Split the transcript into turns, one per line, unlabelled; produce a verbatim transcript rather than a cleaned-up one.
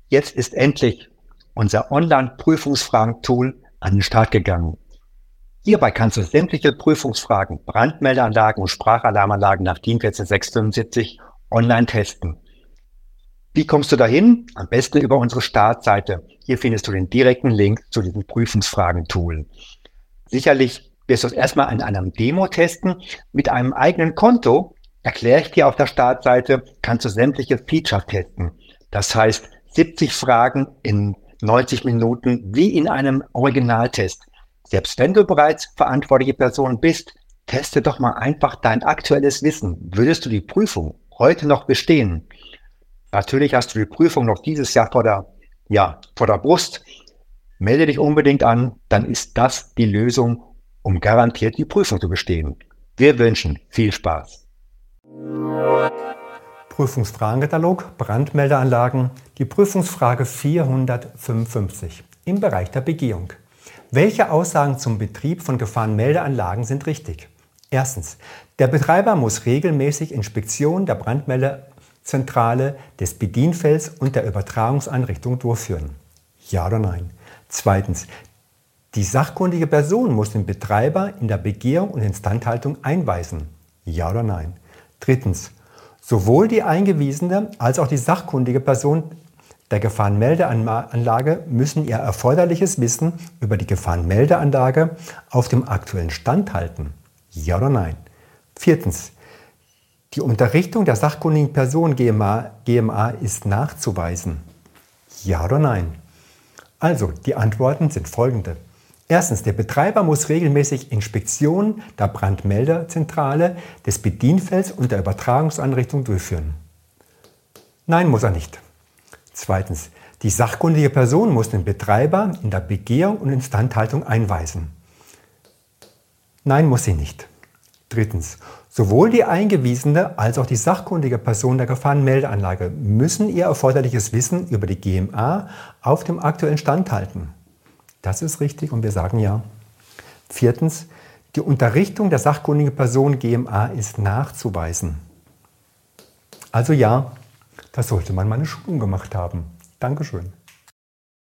Jetzt ist endlich unser Online-Prüfungsfragen-Tool an den Start gegangen. Hierbei kannst du sämtliche Prüfungsfragen, Brandmeldeanlagen und Sprachalarmanlagen nach DIN eins vier sechs fünf online testen. Wie kommst du dahin? Am besten über unsere Startseite. Hier findest du den direkten Link zu diesem Prüfungsfragen-Tool. Sicherlich wirst du es erstmal in einem Demo testen. Mit einem eigenen Konto, erkläre ich dir auf der Startseite, kannst du sämtliche Features testen. Das heißt, siebzig Fragen in neunzig Minuten wie in einem Originaltest. Selbst wenn du bereits verantwortliche Person bist, teste doch mal einfach dein aktuelles Wissen. Würdest du die Prüfung heute noch bestehen? Natürlich hast du die Prüfung noch dieses Jahr vor der, ja, vor der Brust. Melde dich unbedingt an, dann ist das die Lösung, um garantiert die Prüfung zu bestehen. Wir wünschen viel Spaß.
Prüfungsfragenkatalog, Brandmeldeanlagen, die Prüfungsfrage vierhundertfünfundfünfzig im Bereich der Begehung. Welche Aussagen zum Betrieb von Gefahrenmeldeanlagen sind richtig? Erstens, der Betreiber muss regelmäßig Inspektionen der Brandmeldezentrale, des Bedienfelds und der Übertragungseinrichtung durchführen. Ja oder nein? Zweitens, die sachkundige Person muss den Betreiber in der Begehung und Instandhaltung einweisen. Ja oder nein? Drittens, sowohl die eingewiesene als auch die sachkundige Person der Gefahrenmeldeanlage müssen ihr erforderliches Wissen über die Gefahrenmeldeanlage auf dem aktuellen Stand halten. Ja oder nein? Viertens, die Unterrichtung der sachkundigen Person G M A, G M A ist nachzuweisen. Ja oder nein? Also, die Antworten sind folgende. Erstens, der Betreiber muss regelmäßig Inspektionen der Brandmeldezentrale, des Bedienfelds und der Übertragungseinrichtung durchführen. Nein, muss er nicht. Zweitens, die sachkundige Person muss den Betreiber in der Begehung und Instandhaltung einweisen. Nein, muss sie nicht. Drittens, sowohl die eingewiesene als auch die sachkundige Person der Gefahrenmeldeanlage müssen ihr erforderliches Wissen über die G M A auf dem aktuellen Stand halten. Das ist richtig und wir sagen ja. Viertens, die Unterrichtung der sachkundigen Person G M A ist nachzuweisen. Also ja, da sollte man mal eine Schulung gemacht haben. Dankeschön.